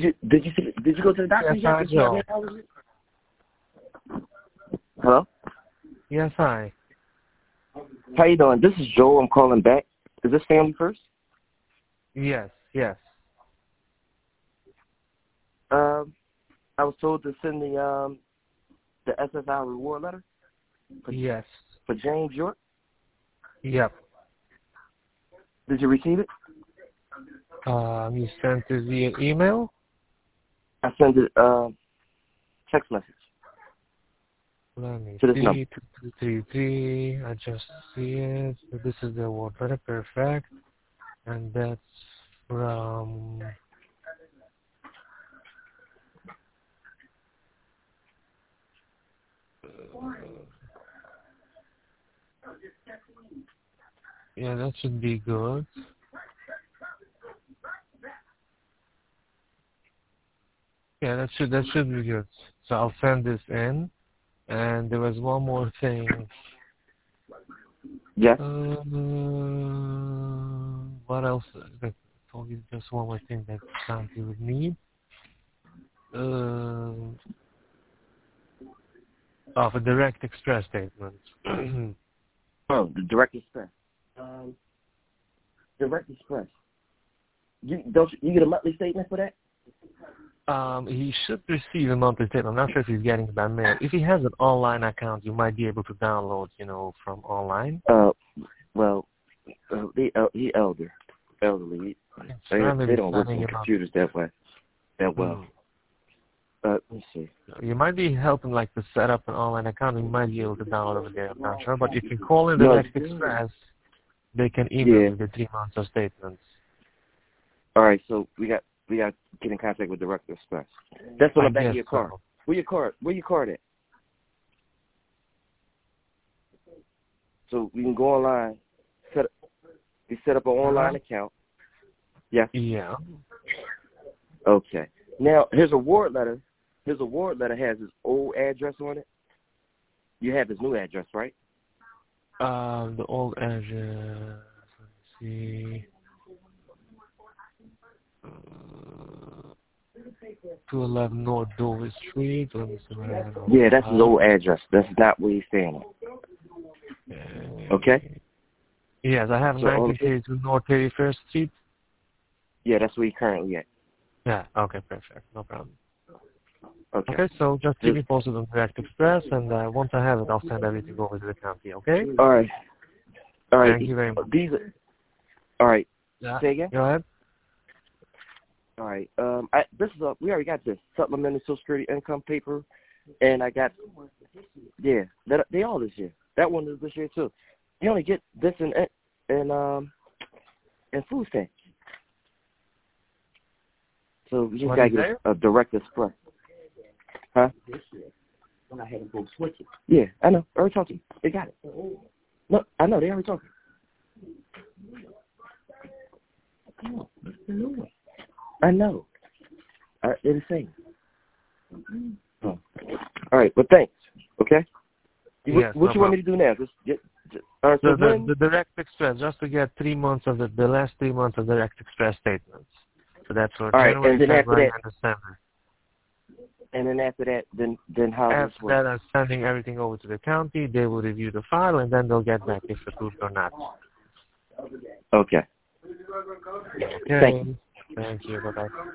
Did you go to the doctor? Yes, hi, Joe. Hello? Yes, hi. How you doing? This is Joe. I'm calling back. Is this Family First? Yes, yes. I was told to send the SSI reward letter. Yes. For James York. Yep. Did you receive it? You sent it via email? I sent it text message. Let me To this see. number. 2233. I just see it. So this is the award letter. Perfect. And that's from... yeah, that should be good. Yeah, that should be good. So I'll send this in. And there was one more thing. Yes. What else? I told you just one more thing that county would need. For direct express statements. Oh, the Direct Express. Direct Express. You get a monthly statement for that? He should receive a monthly statement. I'm not sure if he's getting it by mail. If he has an online account, you might be able to download, from online. Well, he elderly. They don't work on computers that well. Let me see. You might be helping, to set up an online account. You might be able to download over there. I'm not sure. But if you call in Direct Express, they can email you the 3 months of statements. All right, so we got to get in contact with Direct Express. That's on the back of your car. So. Where your card at? So we can go online. Set up an online account. Yeah. Yeah. Okay. Now his award letter. His award letter has his old address on it. You have his new address, right? The old address. Let's see. 211 North Dover Street. Yeah, that's his old address. That's not where he's staying at. Okay? Yes, I have 1932 North 31st Street. Yeah, that's where he's currently at. Yeah, okay, perfect. No problem. Okay, so just keep me posted on Direct Express, and once I have it, I'll send everything over to the county, okay? All right. Thank you very much. All right. Yeah. Say again? Go ahead. All right. We already got this supplemental Social Security income paper, and I got they all this year. That one is this year too. You only get this and food stamps. So you just gotta get a Direct Express. Huh? This year, when I had to go switch it. Yeah, I know. I already talked to them. They got it. No, I know. They already talked. Oh, that's the new one. I know. They're the same. Oh. All right, well, thanks. Okay? Yes, what you want me to do now? The Direct Express, just to get 3 months of the last 3 months of Direct Express statements. So that's for January, February, and December. And then after that, then how does this work? After that, I'm sending everything over to the county. They will review the file, and then they'll get back if approved or not. Okay. Thank you. Bye-bye.